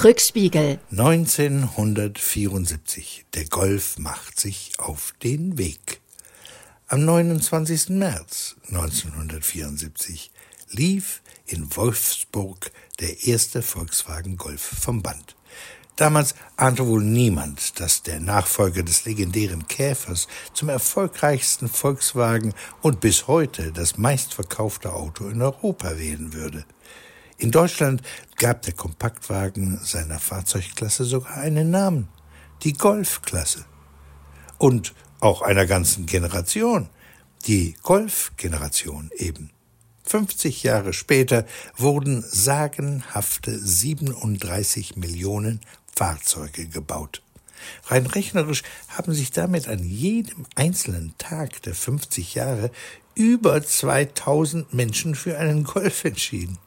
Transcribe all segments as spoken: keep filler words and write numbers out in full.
Rückspiegel. neunzehnhundertvierundsiebzig. Der Golf macht sich auf den Weg. Am neunundzwanzigsten März neunzehnhundertvierundsiebzig lief in Wolfsburg der erste Volkswagen Golf vom Band. Damals ahnte wohl niemand, dass der Nachfolger des legendären Käfers zum erfolgreichsten Volkswagen und bis heute das meistverkaufte Auto in Europa werden würde. In Deutschland gab der Kompaktwagen seiner Fahrzeugklasse sogar einen Namen, die Golfklasse. Und auch einer ganzen Generation, die Golf-Generation eben. fünfzig Jahre später wurden sagenhafte siebenunddreißig Millionen Fahrzeuge gebaut. Rein rechnerisch haben sich damit an jedem einzelnen Tag der fünfzig Jahre über zweitausend Menschen für einen Golf entschieden.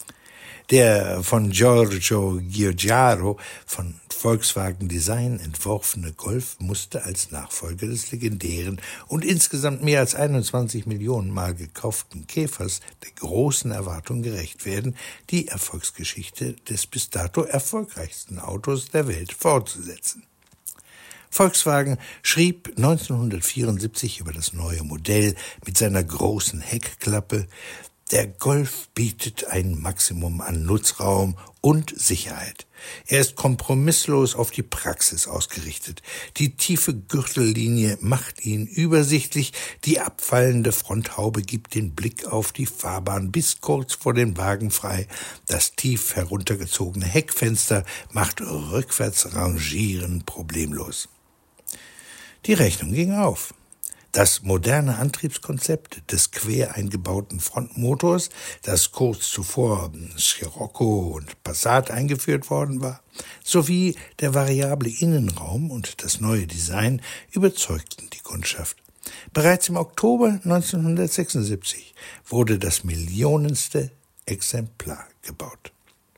Der von Giorgio Giugiaro von Volkswagen Design entworfene Golf musste als Nachfolger des legendären und insgesamt mehr als einundzwanzig Millionen Mal gekauften Käfers der großen Erwartung gerecht werden, die Erfolgsgeschichte des bis dato erfolgreichsten Autos der Welt fortzusetzen. Volkswagen schrieb neunzehnhundertvierundsiebzig über das neue Modell mit seiner großen Heckklappe: Der Golf bietet ein Maximum an Nutzraum und Sicherheit. Er ist kompromisslos auf die Praxis ausgerichtet. Die tiefe Gürtellinie macht ihn übersichtlich. Die abfallende Fronthaube gibt den Blick auf die Fahrbahn bis kurz vor den Wagen frei. Das tief heruntergezogene Heckfenster macht rückwärts rangieren problemlos. Die Rechnung ging auf. Das moderne Antriebskonzept des quer eingebauten Frontmotors, das kurz zuvor Scirocco und Passat eingeführt worden war, sowie der variable Innenraum und das neue Design überzeugten die Kundschaft. Bereits im Oktober neunzehnhundertsechsundsiebzig wurde das millionenste Exemplar gebaut.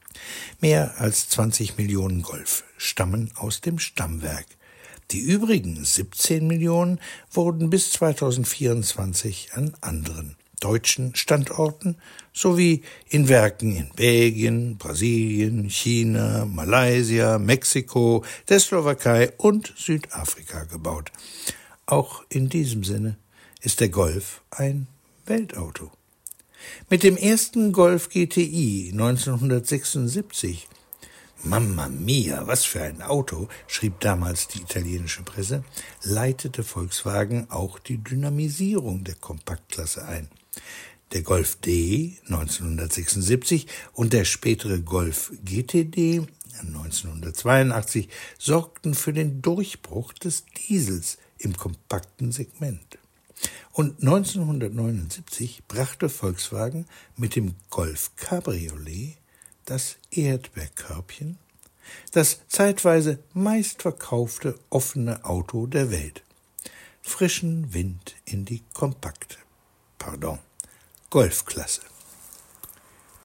Mehr als zwanzig Millionen Golf stammen aus dem Stammwerk. Die übrigen siebzehn Millionen wurden bis zweitausendvierundzwanzig an anderen deutschen Standorten sowie in Werken in Belgien, Brasilien, China, Malaysia, Mexiko, der Slowakei und Südafrika gebaut. Auch in diesem Sinne ist der Golf ein Weltauto. Mit dem ersten Golf G T I neunzehnhundertsechsundsiebzig, Mamma mia, was für ein Auto, schrieb damals die italienische Presse, leitete Volkswagen auch die Dynamisierung der Kompaktklasse ein. Der Golf D neunzehnhundertsechsundsiebzig und der spätere Golf G T D neunzehnhundertzweiundachtzig sorgten für den Durchbruch des Diesels im kompakten Segment. Und neunzehnhundertneunundsiebzig brachte Volkswagen mit dem Golf Cabriolet das Erdbeerkörbchen, das zeitweise meistverkaufte offene Auto der Welt. Frischen Wind in die kompakte, pardon, Golfklasse.